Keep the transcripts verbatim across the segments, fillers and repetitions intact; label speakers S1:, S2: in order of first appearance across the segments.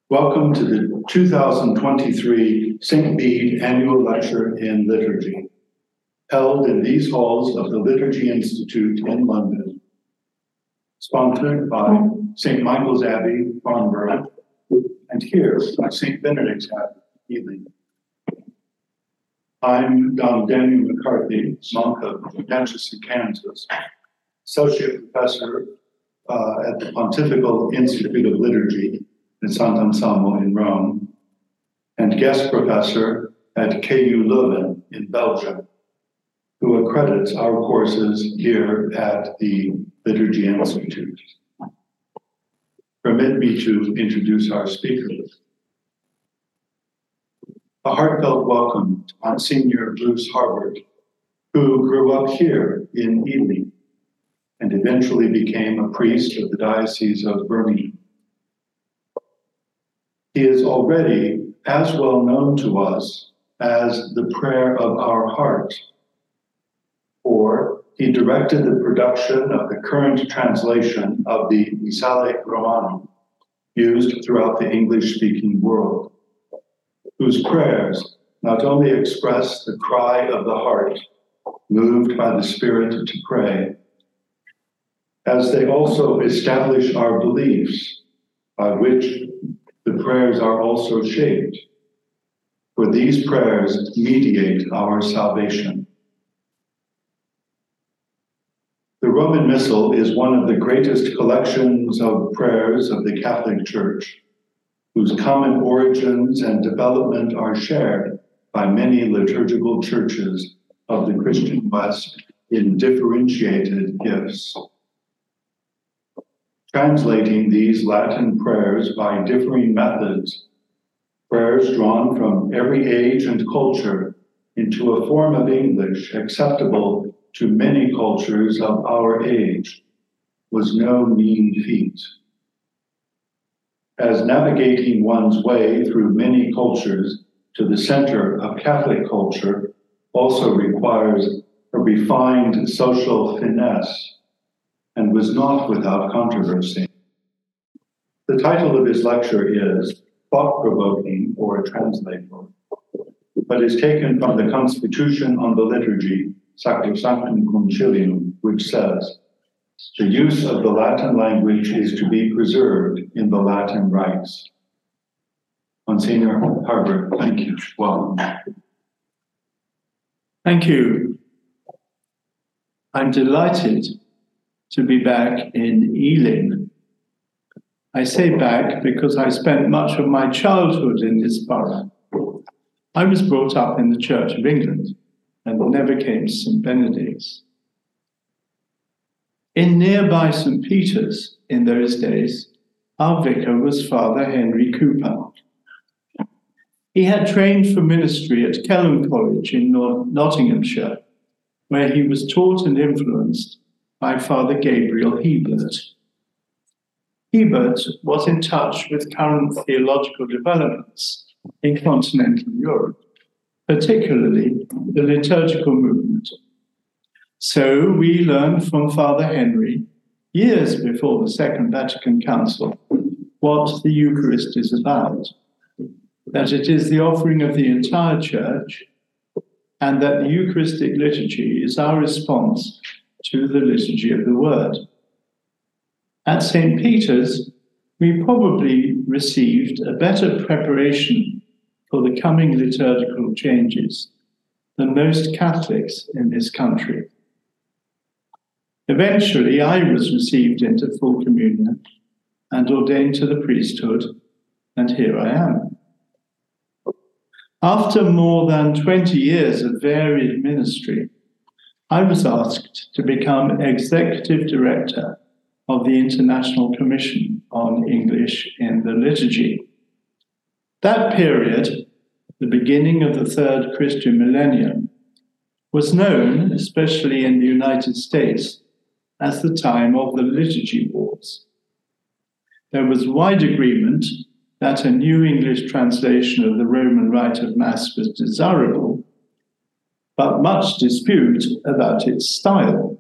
S1: Welcome to the two thousand twenty-three Saint Bede Annual Lecture in Liturgy, held in these halls of the Liturgy Institute in London, sponsored by Saint Michael's Abbey, Farnborough, and here by Saint Benedict's Abbey, Ealing. I'm Don Daniel McCarthy, monk of Natchez, Kansas, associate professor uh, at the Pontifical Institute of Liturgy in Sant'Anselmo in Rome, and guest professor at K U Leuven in Belgium, who accredits our courses here at the Liturgy Institute. Permit me to introduce our speakers. A heartfelt welcome to Monsignor Bruce Harbert, who grew up here in Ealing and eventually became a priest of the Diocese of Birmingham. He is already as well known to us as the prayer of our heart, for he directed the production of the current translation of the Missale Romanum, used throughout the English-speaking world, whose prayers not only express the cry of the heart, moved by the Spirit to pray, as they also establish our beliefs, by which the prayers are also shaped, for these prayers mediate our salvation. The Roman Missal is one of the greatest collections of prayers of the Catholic Church, whose common origins and development are shared by many liturgical churches of the Christian West in differentiated gifts. Translating these Latin prayers by differing methods, prayers drawn from every age and culture into a form of English acceptable to many cultures of our age, was no mean feat. As navigating one's way through many cultures to the center of Catholic culture also requires a refined social finesse, and was not without controversy. The title of his lecture is Thought-Provoking or Translator, but is taken from the Constitution on the Liturgy, Sacrosanctum Concilium, which says, the use of the Latin language is to be preserved in the Latin rites. Monsignor Harbert, thank you. Welcome.
S2: Thank you. I'm delighted to be back in Ealing. I say back because I spent much of my childhood in this borough. I was brought up in the Church of England and never came to Saint Benedict's. In nearby Saint Peter's in those days, our vicar was Father Henry Cooper. He had trained for ministry at Kelham College in Nottinghamshire, where he was taught and influenced by Father Gabriel Hebert. Hebert was in touch with current theological developments in continental Europe, particularly the liturgical movement. So we learned from Father Henry, years before the Second Vatican Council, what the Eucharist is about, that it is the offering of the entire Church, and that the Eucharistic liturgy is our response to the liturgy of the Word. At Saint Peter's, we probably received a better preparation for the coming liturgical changes than most Catholics in this country. Eventually, I was received into full communion and ordained to the priesthood, and here I am. After more than twenty years of varied ministry, I was asked to become Executive Director of the International Commission on English in the Liturgy. That period, the beginning of the third Christian millennium, was known, especially in the United States, as the time of the Liturgy Wars. There was wide agreement that a new English translation of the Roman Rite of Mass was desirable, but much dispute about its style.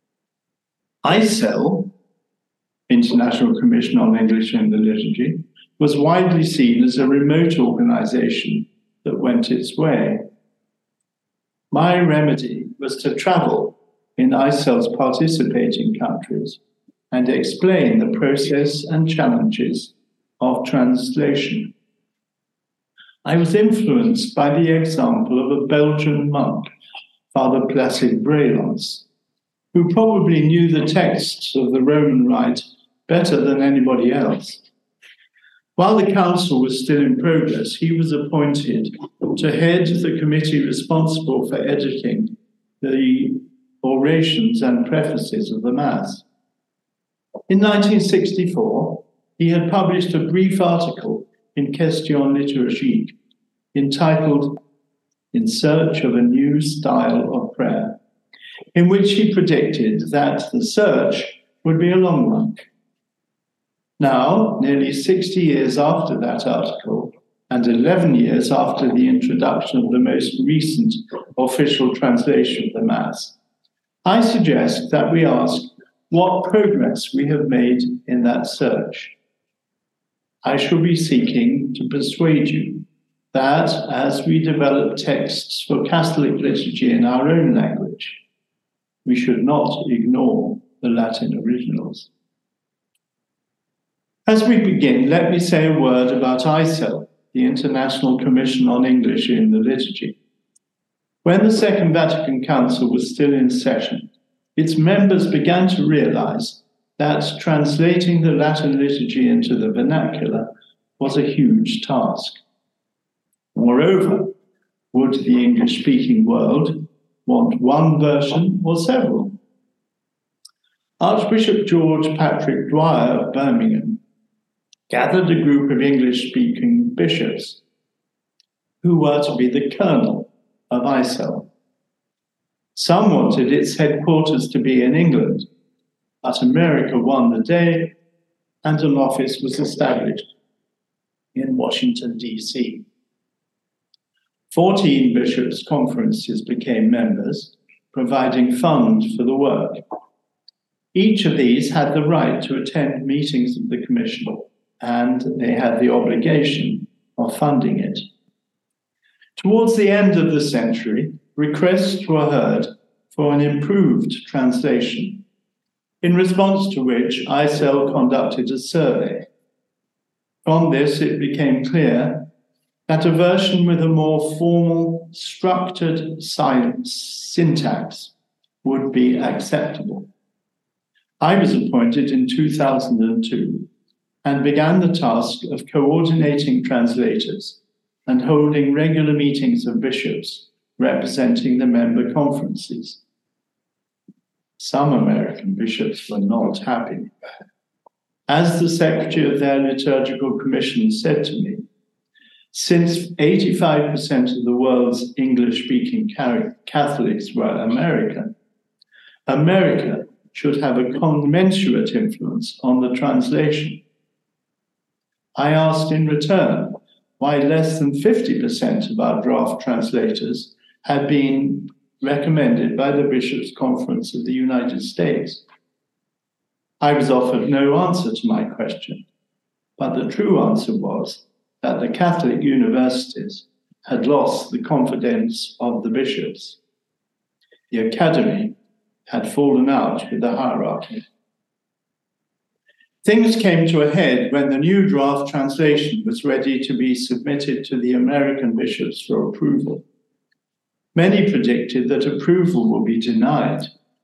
S2: I C E L, International Commission on English in the Liturgy, was widely seen as a remote organization that went its way. My remedy was to travel in I C E L's participating countries and explain the process and challenges of translation. I was influenced by the example of a Belgian monk, Father Placide Brelans, who probably knew the texts of the Roman Rite better than anybody else. While the council was still in progress, he was appointed to head the committee responsible for editing the orations and prefaces of the Mass. In nineteen sixty-four, he had published a brief article in Question liturgique entitled In Search of a New Style of Prayer, in which he predicted that the search would be a long one. Now, nearly sixty years after that article, and eleven years after the introduction of the most recent official translation of the Mass, I suggest that we ask what progress we have made in that search. I shall be seeking to persuade you that as we develop texts for Catholic liturgy in our own language, we should not ignore the Latin originals. As we begin, let me say a word about I C E L, the International Commission on English in the Liturgy. When the Second Vatican Council was still in session, its members began to realize that translating the Latin liturgy into the vernacular was a huge task. Moreover, would the English-speaking world want one version or several? Archbishop George Patrick Dwyer of Birmingham gathered a group of English-speaking bishops who were to be the kernel of I C E L. Some wanted its headquarters to be in England, but America won the day and an office was established in Washington, D C. Fourteen bishops' conferences became members, providing funds for the work. Each of these had the right to attend meetings of the Commission, and they had the obligation of funding it. Towards the end of the century, requests were heard for an improved translation, in response to which I C E L conducted a survey. From this, it became clear that a version with a more formal, structured syntax would be acceptable. I was appointed in two thousand two and began the task of coordinating translators and holding regular meetings of bishops representing the member conferences. Some American bishops were not happy. As the secretary of their liturgical commission said to me, since eighty-five percent of the world's English-speaking Catholics were American, America should have a commensurate influence on the translation. I asked in return why less than fifty percent of our draft translators had been recommended by the Bishops' Conference of the United States. I was offered no answer to my question, but the true answer was that the Catholic universities had lost the confidence of the bishops. The academy had fallen out with the hierarchy. Things came to a head when the new draft translation was ready to be submitted to the American bishops for approval. Many predicted that approval would be denied.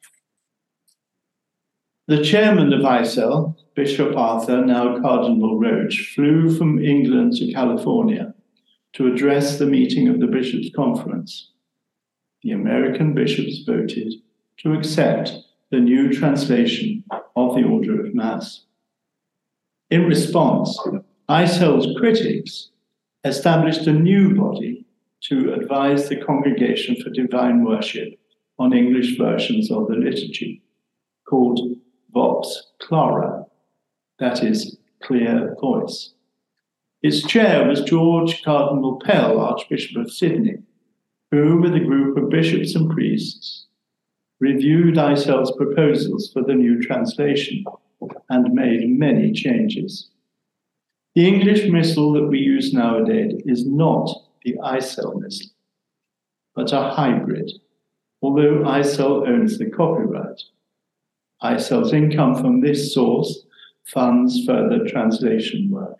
S2: The chairman of I C E L, Bishop Arthur, now Cardinal Roach, flew from England to California to address the meeting of the Bishops' Conference. The American bishops voted to accept the new translation of the Order of Mass. In response, I C E L's critics established a new body to advise the Congregation for Divine Worship on English versions of the liturgy, called Vox Clara, that is, clear voice. Its chair was George Cardinal Pell, Archbishop of Sydney, who, with a group of bishops and priests, reviewed I C E L's proposals for the new translation and made many changes. The English missal that we use nowadays is not the iCell missal, but a hybrid, although iCell owns the copyright. iCell's income from this source funds further translation work.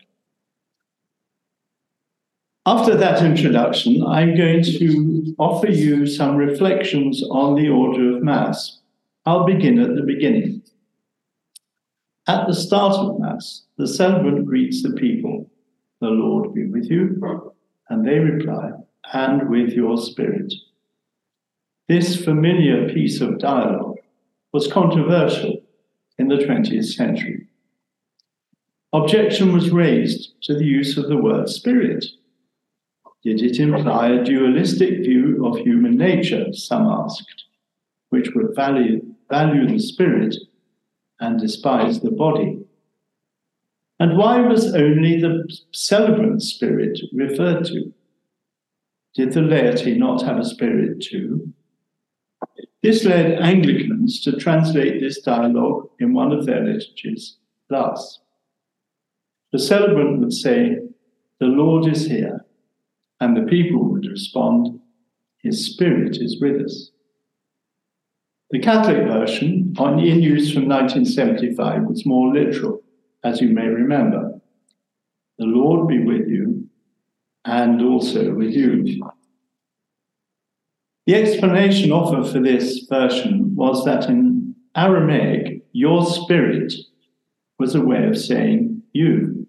S2: After that introduction, I'm going to offer you some reflections on the order of Mass. I'll begin at the beginning. At the start of Mass, the celebrant greets the people, "The Lord be with you," and they reply, "And with your spirit." This familiar piece of dialogue was controversial in the twentieth century. Objection was raised to the use of the word spirit. Did it imply a dualistic view of human nature, some asked, which would value, value the spirit and despise the body? And why was only the celebrant spirit referred to? Did the laity not have a spirit too? This led Anglicans to translate this dialogue in one of their liturgies thus. The celebrant would say, "The Lord is here," and the people would respond, "His Spirit is with us." The Catholic version, in use from nineteen seventy-five, was more literal, as you may remember. "The Lord be with you, and also with you." The explanation offered for this version was that in Aramaic, "your spirit" was a way of saying you.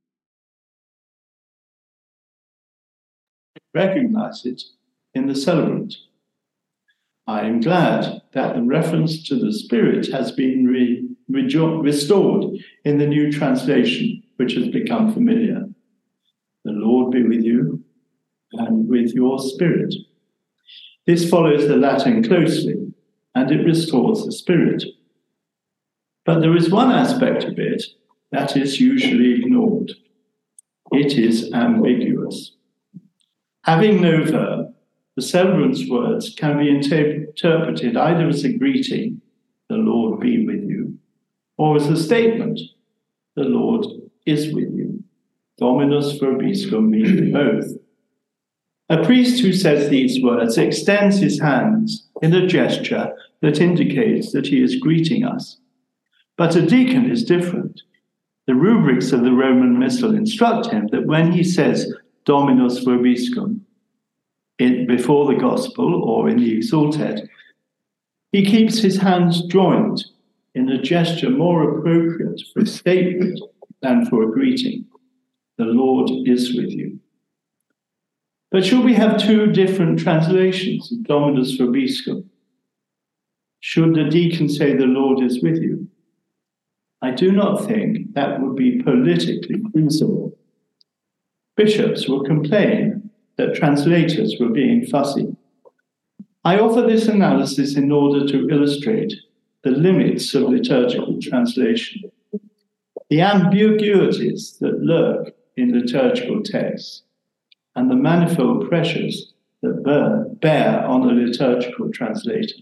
S2: Recognize it in the celebrant. I am glad that the reference to the Spirit has been re- rejo- restored in the new translation, which has become familiar. "The Lord be with you, and with your spirit." This follows the Latin closely, and it restores the Spirit. But there is one aspect of it that is usually ignored. It is ambiguous. Having no verb, the celebrant's words can be inter- interpreted either as a greeting, "The Lord be with you," or as a statement, "The Lord is with you." Dominus vobiscum means both. A priest who says these words extends his hands in a gesture that indicates that he is greeting us. But a deacon is different. The rubrics of the Roman Missal instruct him that when he says Dominus vobiscum in, before the Gospel or in the Exultet, he keeps his hands joined in a gesture more appropriate for a statement than for a greeting. "The Lord is with you." But should we have two different translations of Dominus vobiscum? Should the deacon say, "The Lord is with you"? I do not think that would be politically feasible. Bishops will complain that translators were being fussy. I offer this analysis in order to illustrate the limits of liturgical translation, the ambiguities that lurk in liturgical texts, and the manifold pressures that bear on a liturgical translator.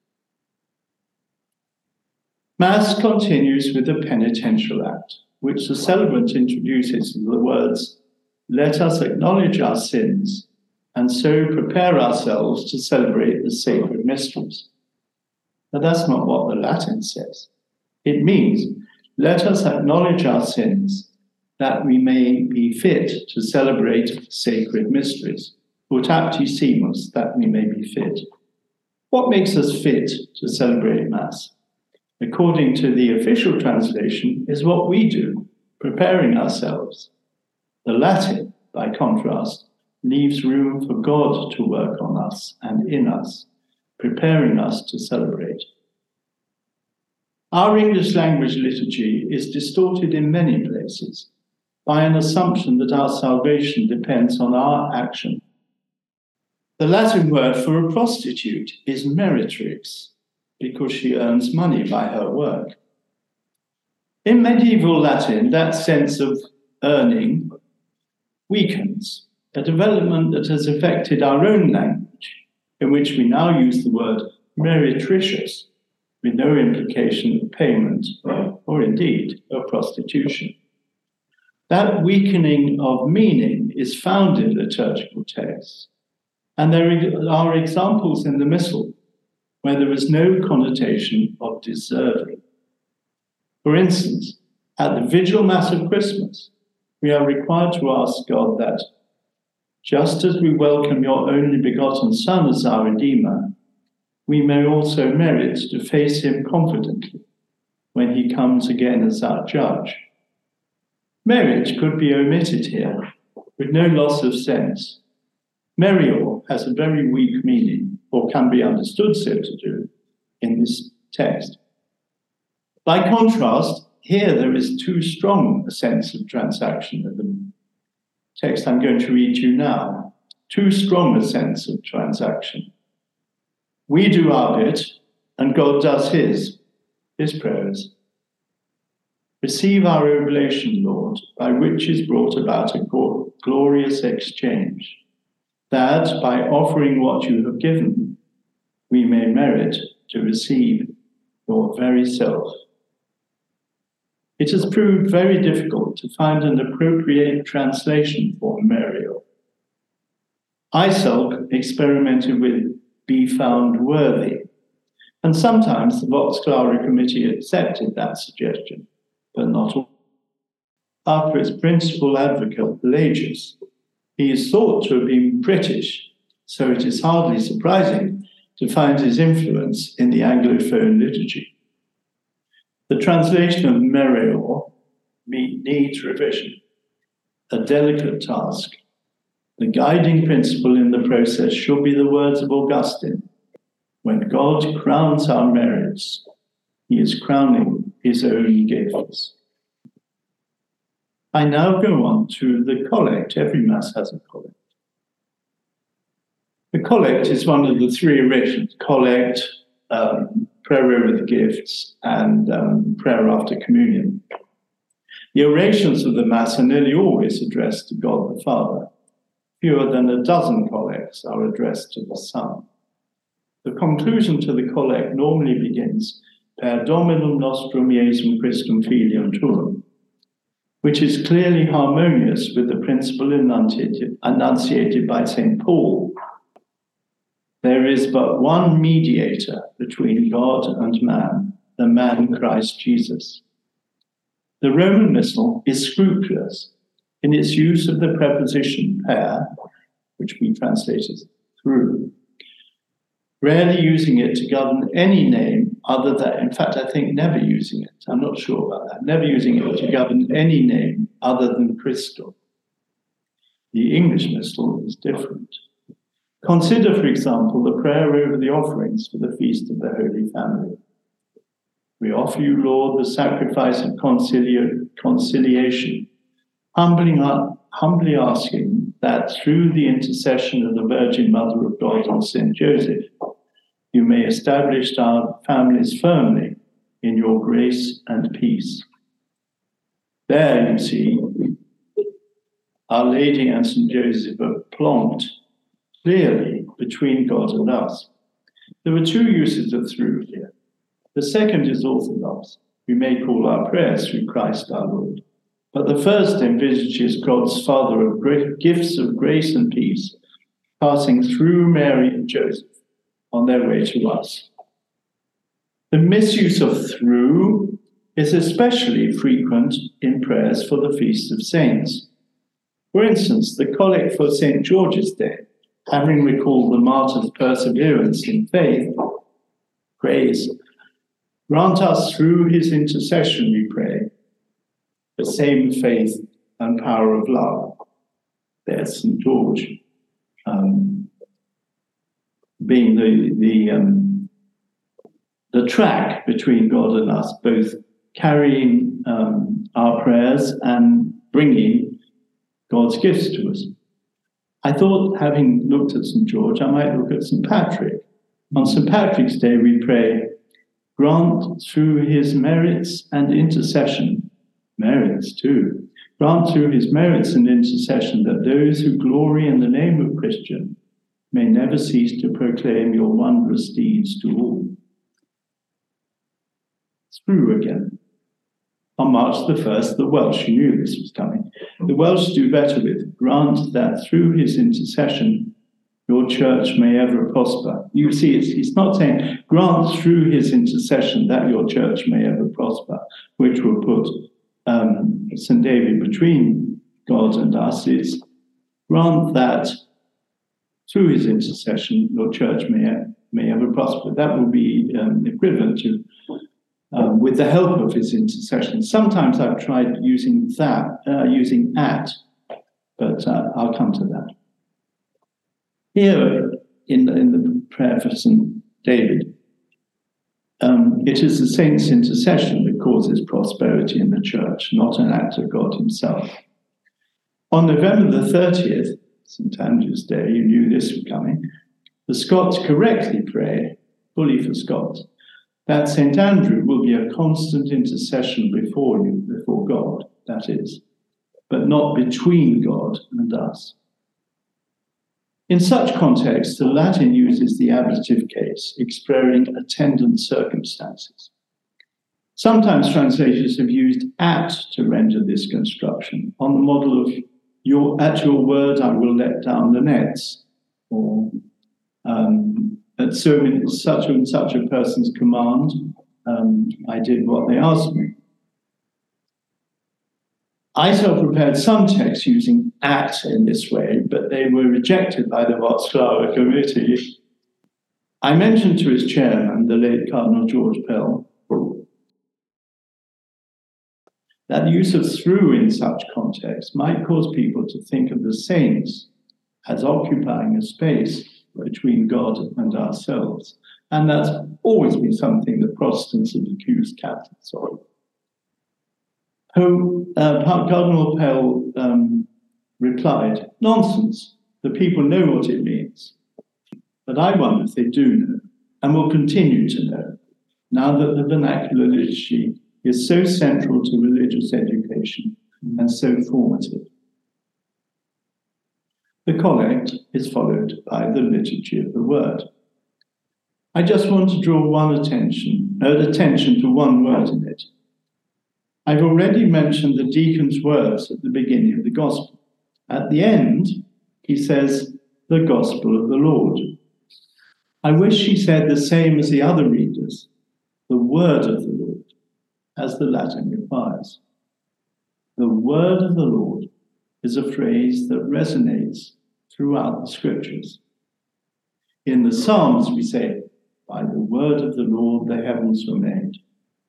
S2: Mass continues with the penitential act, which the celebrant introduces with the words, "Let us acknowledge our sins and so prepare ourselves to celebrate the sacred mysteries." But that's not what the Latin says. It means, "Let us acknowledge our sins that we may be fit to celebrate sacred mysteries. Ut apti simus, that we may be fit." What makes us fit to celebrate Mass? According to the official translation, is what we do, preparing ourselves. The Latin, by contrast, leaves room for God to work on us and in us, preparing us to celebrate. Our English language liturgy is distorted in many places by an assumption that our salvation depends on our action. The Latin word for a prostitute is meretrix, because she earns money by her work. In medieval Latin, that sense of earning weakens, a development that has affected our own language, in which we now use the word meretricious, with no implication of payment or indeed of prostitution. That weakening of meaning is found in liturgical texts, and there are examples in the Missal where there is no connotation of deserving. For instance, at the Vigil Mass of Christmas, we are required to ask God that, just as we welcome your only begotten Son as our Redeemer, we may also merit to face him confidently when he comes again as our judge. Merit could be omitted here, with no loss of sense. Merior has a very weak meaning, or can be understood so to do, in this text. By contrast, here there is too strong a sense of transaction in the text I'm going to read you now. Too strong a sense of transaction. We do our bit, and God does his, his prayers. Receive our oblation, Lord, by which is brought about a glorious exchange, that by offering what you have given, we may merit to receive your very self. It has proved very difficult to find an appropriate translation for Merior. Iselk experimented with be found worthy, and sometimes the Vox Clara Committee accepted that suggestion, but not all. After its principal advocate, Pelagius, he is thought to have been British, so it is hardly surprising to find his influence in the Anglophone liturgy. The translation of Merior needs revision, a delicate task. The guiding principle in the process should be the words of Augustine. When God crowns our merits, he is crowning his own gifts. I now go on to the collect. Every Mass has a collect. The collect is one of the three orations: collect, um, prayer over the gifts, and um, prayer after communion. The orations of the Mass are nearly always addressed to God the Father. Fewer than a dozen collects are addressed to the Son. The conclusion to the collect normally begins, Per Dominum Nostrum Iesum Christum Filium Tuum, which is clearly harmonious with the principle enunciated, enunciated by Saint Paul. There is but one mediator between God and man, the man Christ Jesus. The Roman Missal is scrupulous in its use of the preposition per, which we translate as through, rarely using it to govern any name other than, in fact, I think never using it, I'm not sure about that, never using it to govern any name other than Christo. The English Missal is different. Consider, for example, the prayer over the offerings for the Feast of the Holy Family. We offer you, Lord, the sacrifice of concilia- conciliation, humbling up, humbly asking that through the intercession of the Virgin Mother of God and Saint Joseph, you may establish our families firmly in your grace and peace. There, you see, Our Lady and Saint Joseph are plonked clearly between God and us. There are two uses of through here. The second is orthodox. We may call our prayers through Christ our Lord. But the first envisages God's Father of great gifts of grace and peace, passing through Mary and Joseph on their way to us. The misuse of through is especially frequent in prayers for the Feast of Saints. For instance, the collect for Saint George's Day, having recalled the martyr's perseverance in faith, prays, grant us through his intercession, we pray, the same faith and power of love. There's Saint George um, being the the um, the track between God and us, both carrying um, our prayers and bringing God's gifts to us. I thought, having looked at Saint George, I might look at Saint Patrick. On Saint Patrick's Day, we pray, grant through his merits and intercession, merits too, grant through his merits and intercession that those who glory in the name of Christian may never cease to proclaim your wondrous deeds to all. Through again. On March the first, the Welsh, you knew this was coming, the Welsh do better with, grant that through his intercession, your church may ever prosper. You see, it's, it's not saying, grant through his intercession that your church may ever prosper, which will put um, Saint David between God and us. It's grant that through his intercession, your church may, may ever prosper. That will be um, equivalent to um, with the help of his intercession. Sometimes I've tried using that, uh, using at, but uh, I'll come to that. Here in the, in the prayer for Saint David, um, it is the saint's intercession that causes prosperity in the church, not an act of God himself. On November the thirtieth, Saint Andrew's Day, you knew this was coming, the Scots correctly pray, fully for Scots, that Saint Andrew will be a constant intercession before you, before God, that is, but not between God and us. In such context, the Latin uses the ablative case, expressing attendant circumstances. Sometimes translators have used at to render this construction, on the model of your, at your word I will let down the nets, or um, at so in such and such a person's command, um, I did what they asked me. I self-prepared some texts using at in this way, but they were rejected by the Warszawę Committee. I mentioned to its chairman, the late Cardinal George Pell, that the use of through in such contexts might cause people to think of the saints as occupying a space between God and ourselves. And that's always been something that Protestants have accused Catholics of. Who, uh, Cardinal Pell um, replied, nonsense, the people know what it means. But I wonder if they do know, and will continue to know, now that the vernacular liturgy is so central to religious education and so formative. The collect is followed by the liturgy of the word. I just want to draw one attention, uh, attention to one word in it. I've already mentioned the deacon's words at the beginning of the gospel. At the end, he says, the gospel of the Lord. I wish he said the same as the other readers, the word of the Lord, as the Latin requires. The word of the Lord is a phrase that resonates throughout the scriptures. In the Psalms, we say, by the word of the Lord the heavens were made.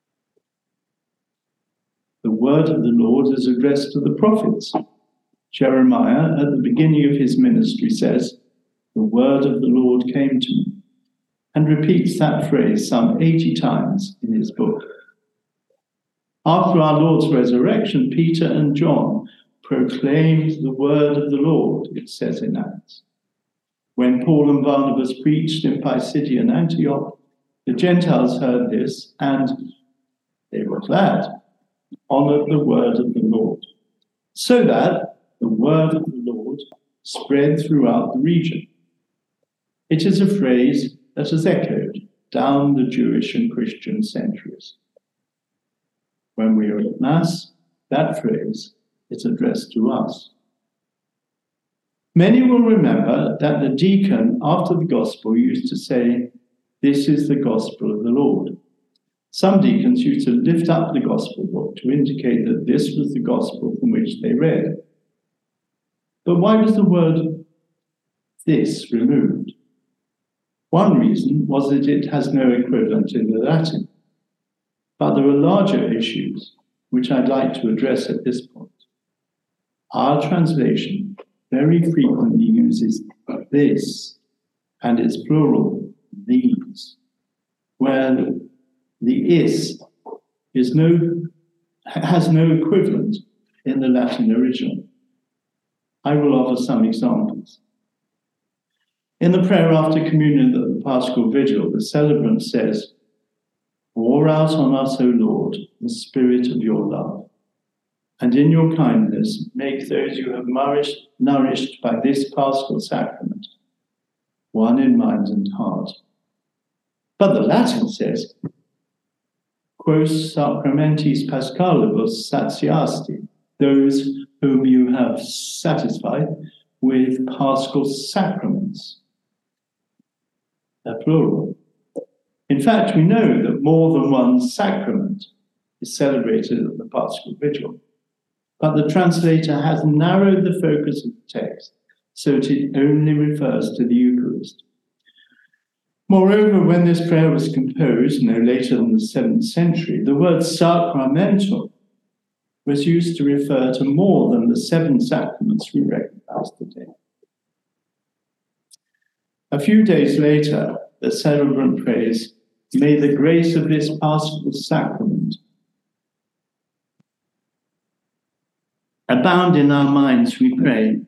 S2: The word of the Lord is addressed to the prophets. Jeremiah, at the beginning of his ministry, says, the word of the Lord came to me, and repeats that phrase some eighty times in his book. After our Lord's resurrection, Peter and John proclaimed the word of the Lord, it says in Acts. When Paul and Barnabas preached in Pisidian Antioch, the Gentiles heard this, and they were glad, honored the word of the Lord, so that the word of the Lord spread throughout the region. It is a phrase that has echoed down the Jewish and Christian centuries. When we are at Mass, that phrase is addressed to us. Many will remember that the deacon, after the gospel, used to say, this is the gospel of the Lord. Some deacons used to lift up the gospel book to indicate that this was the gospel from which they read. But why was the word this removed? One reason was that it has no equivalent in the Latin. But there are larger issues which I'd like to address at this point. Our translation very frequently uses this and its plural, these, where the is is no, has no equivalent in the Latin original. I will offer some examples. In the prayer after communion at the Paschal Vigil, the celebrant says, pour out on us, O Lord, the spirit of your love, and in your kindness make those you have nourished, nourished by this Paschal sacrament, one in mind and heart. But the Latin says, Quos sacramentis paschalibus satiasti, those whom you have satisfied with paschal sacraments. They're plural. In fact, we know that more than one sacrament is celebrated at the Paschal Vigil, but the translator has narrowed the focus of the text so that it only refers to the Eucharist. Moreover, when this prayer was composed, no later than the seventh century, the word sacramental was used to refer to more than the seven sacraments we recognize today. A few days later, the celebrant prays, "May the grace of this Paschal sacrament abound in our minds," we pray.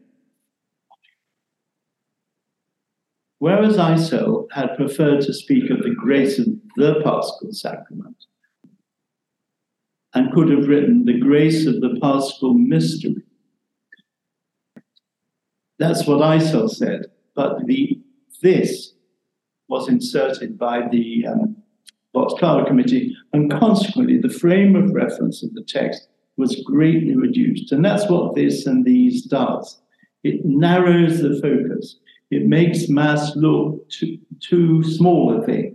S2: Whereas Eisel had preferred to speak of the grace of the Paschal sacrament and could have written the grace of the Paschal mystery. That's what Eisel said, but the this was inserted by the um, Box-Clara Committee, and consequently the frame of reference of the text was greatly reduced. And that's what this and these does. It narrows the focus. It makes Mass look too, too small a thing.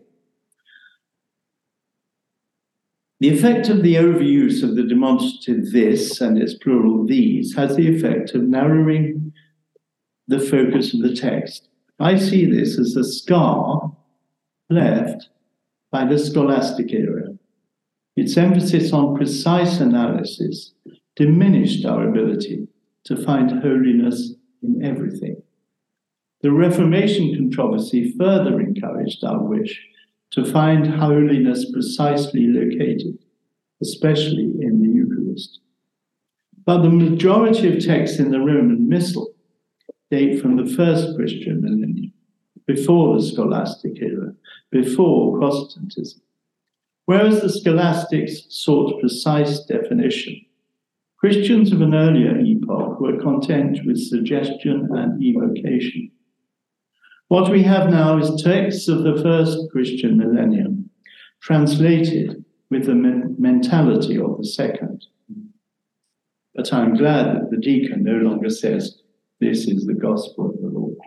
S2: The effect of the overuse of the demonstrative this and its plural these has the effect of narrowing the focus of the text. I see this as a scar left by the scholastic era. Its emphasis on precise analysis diminished our ability to find holiness in everything. The Reformation controversy further encouraged our wish to find holiness precisely located, especially in the Eucharist. But the majority of texts in the Roman Missal date from the first Christian millennium, before the scholastic era, before Protestantism. Whereas the scholastics sought precise definition, Christians of an earlier epoch were content with suggestion and evocation. What we have now is texts of the first Christian millennium, translated with the men- mentality of the second. But I'm glad that the deacon no longer says, "This is the gospel of the Lord."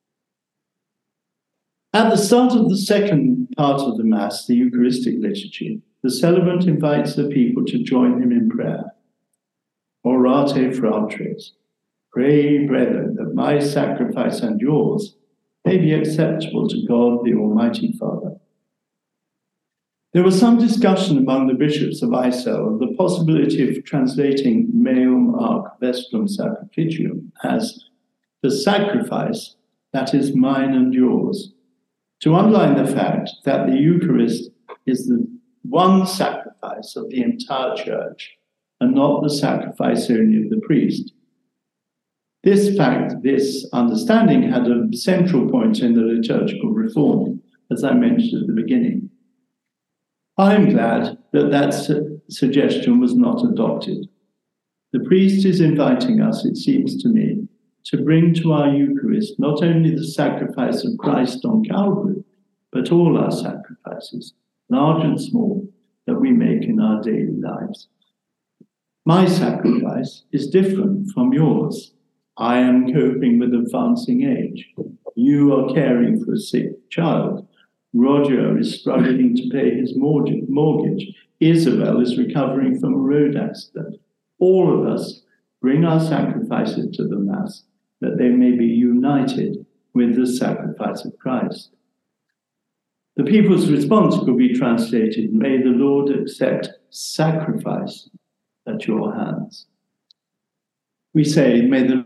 S2: At the start of the second part of the Mass, the Eucharistic liturgy, the celebrant invites the people to join him in prayer. Orate fratres, pray, brethren, that my sacrifice and yours may be acceptable to God, the Almighty Father. There was some discussion among the bishops of Eisel of the possibility of translating meum arc vestrum sacrificium as the sacrifice that is mine and yours, to underline the fact that the Eucharist is the one sacrifice of the entire church and not the sacrifice only of the priest. This fact, this understanding had a central point in the liturgical reform, as I mentioned at the beginning. I'm glad that that su- suggestion was not adopted. The priest is inviting us, it seems to me, to bring to our Eucharist not only the sacrifice of Christ on Calvary, but all our sacrifices, large and small, that we make in our daily lives. My sacrifice is different from yours. I am coping with advancing age. You are caring for a sick child. Roger is struggling to pay his mortgage. Isabel is recovering from a road accident. All of us bring our sacrifices to the Mass, that they may be united with the sacrifice of Christ. The people's response could be translated, "May the Lord accept sacrifice at your hands." We say, "May the..."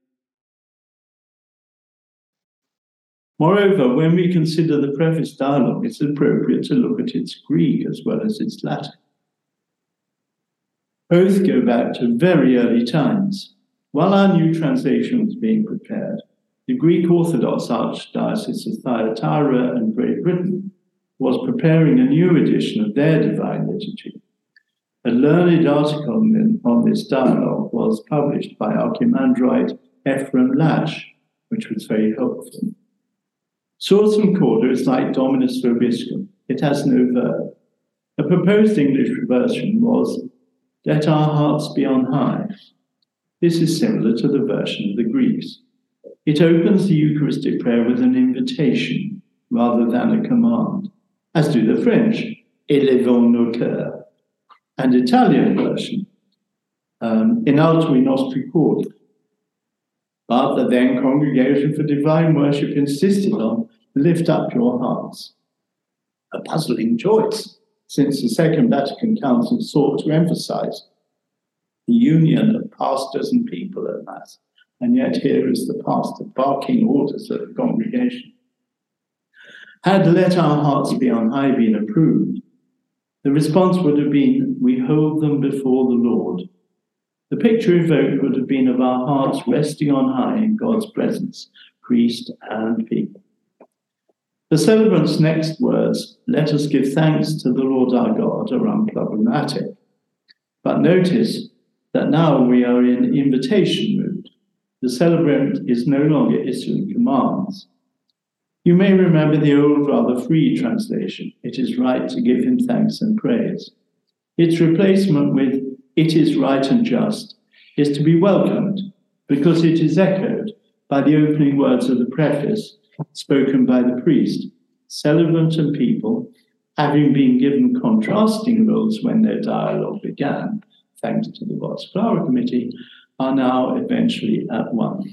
S2: Moreover, when we consider the preface dialogue, it's appropriate to look at its Greek as well as its Latin. Both go back to very early times. While our new translation was being prepared, the Greek Orthodox Archdiocese of Thyatira and Great Britain was preparing a new edition of their Divine Liturgy. A learned article on this dialogue was published by Archimandrite Ephraim Lash, which was very helpful. Sursum corda is like Dominus Vobiscum. It has no verb. A proposed English version was, "Let our hearts be on high." This is similar to the version of the Greeks. It opens the Eucharistic prayer with an invitation rather than a command, as do the French, "Élevons nos cœurs," and Italian version, um, "In alto i nostri cuori." But the then Congregation for Divine Worship insisted on, "Lift up your hearts." A puzzling choice, since the Second Vatican Council sought to emphasize the union of pastors and people at Mass, and yet here is the pastor barking orders at the congregation. Had "Let our hearts be on high" been approved, the response would have been, "We hold them before the Lord." The picture evoked would have been of our hearts resting on high in God's presence, priest and people. The celebrant's next words, "Let us give thanks to the Lord our God," are unproblematic. But notice that now we are in invitation mood. The celebrant is no longer issuing commands. You may remember the old, rather free translation, "It is right to give him thanks and praise." Its replacement with "It is right and just" is to be welcomed because it is echoed by the opening words of the preface spoken by the priest. Celebrant and people, having been given contrasting roles when their dialogue began, thanks to the Vox Flora Committee, are now eventually at one.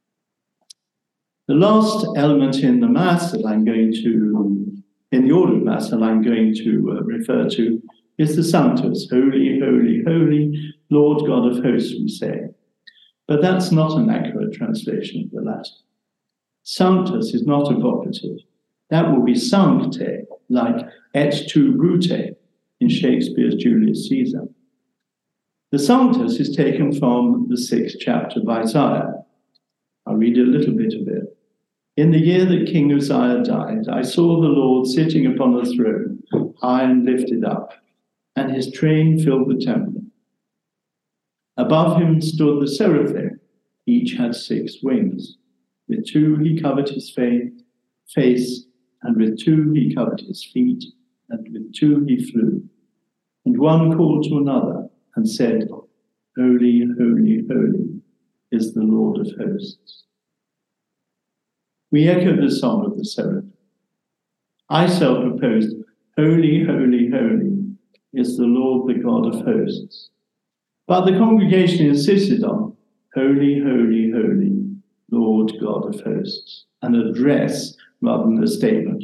S2: The last element in the Mass that I'm going to, in the order of Mass that I'm going to uh, refer to, is the Sanctus, "Holy, holy, holy, Lord God of hosts," we say. But that's not an accurate translation of the Latin. Sanctus is not a vocative. That will be sancte, like et tu brute in Shakespeare's Julius Caesar. The Sanctus is taken from the sixth chapter of Isaiah. I'll read a little bit of it. "In the year that King Uzziah died, I saw the Lord sitting upon a throne, high and lifted up, and his train filled the temple. Above him stood the seraphim, each had six wings. With two he covered his face, and with two he covered his feet, and with two he flew. And one called to another and said, 'Holy, holy, holy is the Lord of hosts.'" We echo the song of the seraphim. I self-proposed, "Holy, holy, holy is the Lord, the God of hosts." But the congregation insisted on, "Holy, holy, holy, Lord God of hosts," an address rather than a statement.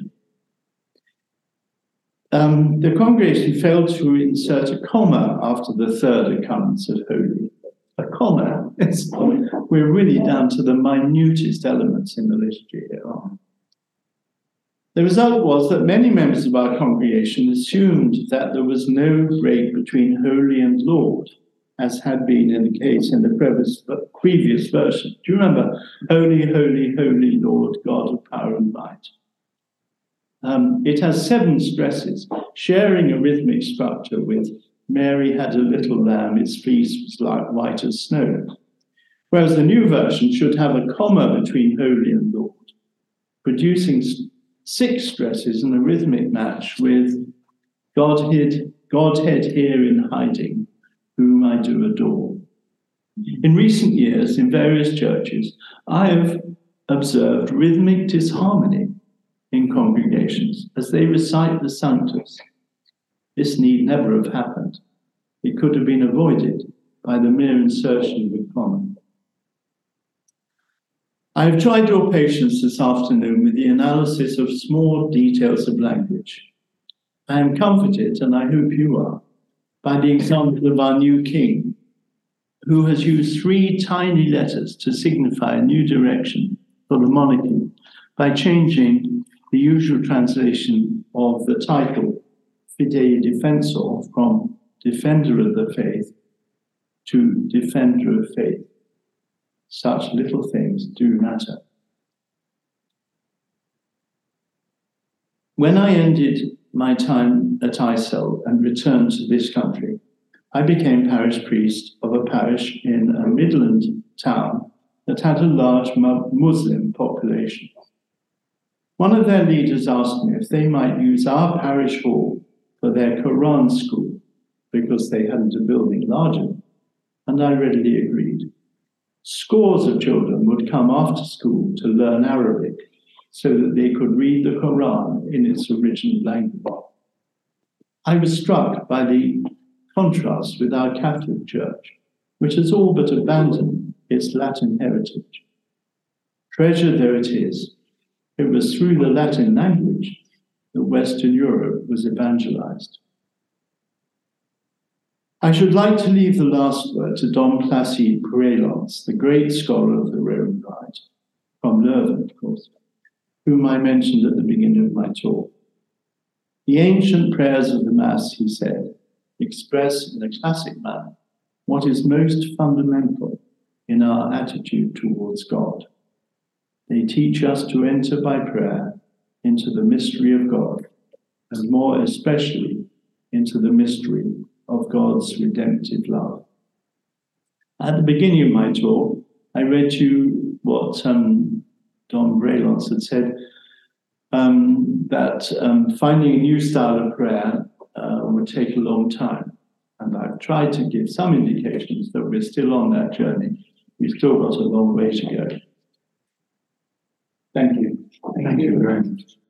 S2: Um, the congregation failed to insert a comma after the third occurrence of holy. A comma, it's, we're really down to the minutest elements in the liturgy here. The result was that many members of our congregation assumed that there was no break between holy and Lord, as had been in the case in the previous version. Do you remember? "Holy, holy, holy Lord, God of power and might." Um, it has seven stresses, sharing a rhythmic structure with "Mary had a little lamb, its fleece was like white as snow." Whereas the new version should have a comma between holy and Lord, producing six stresses and a rhythmic match with Godhead, Godhead here in hiding, whom I do adore. In recent years, in various churches, I have observed rhythmic disharmony in congregations as they recite the Sanctus. This need never have happened. It could have been avoided by the mere insertion of a comma. I have tried your patience this afternoon with the analysis of small details of language. I am comforted, and I hope you are, by the example of our new king, who has used three tiny letters to signify a new direction for the monarchy by changing the usual translation of the title Fidei Defensor from Defender of the Faith to Defender of Faith. Such little things do matter. When I ended my time at I S E L and returned to this country, I became parish priest of a parish in a Midland town that had a large Muslim population. One of their leaders asked me if they might use our parish hall for their Quran school because they hadn't a building large enough, and I readily agreed. Scores of children would come after school to learn Arabic so that they could read the Quran in its original language. I was struck by the contrast with our Catholic Church, which has all but abandoned its Latin heritage. Treasured though it is, it was through the Latin language that Western Europe was evangelized. I should like to leave the last word to Dom Placide Pueyrelens, the great scholar of the Roman Rite, from Leuven, of course, whom I mentioned at the beginning of my talk. The ancient prayers of the Mass, he said, express in a classic manner what is most fundamental in our attitude towards God. They teach us to enter by prayer into the mystery of God, and more especially into the mystery of God's redemptive love. At the beginning of my talk, I read you what um, Dom Pueyrelens had said, um, that um, finding a new style of prayer uh, would take a long time. And I've tried to give some indications that we're still on that journey. We've still got a long way to go. Thank you.
S1: Thank you very much.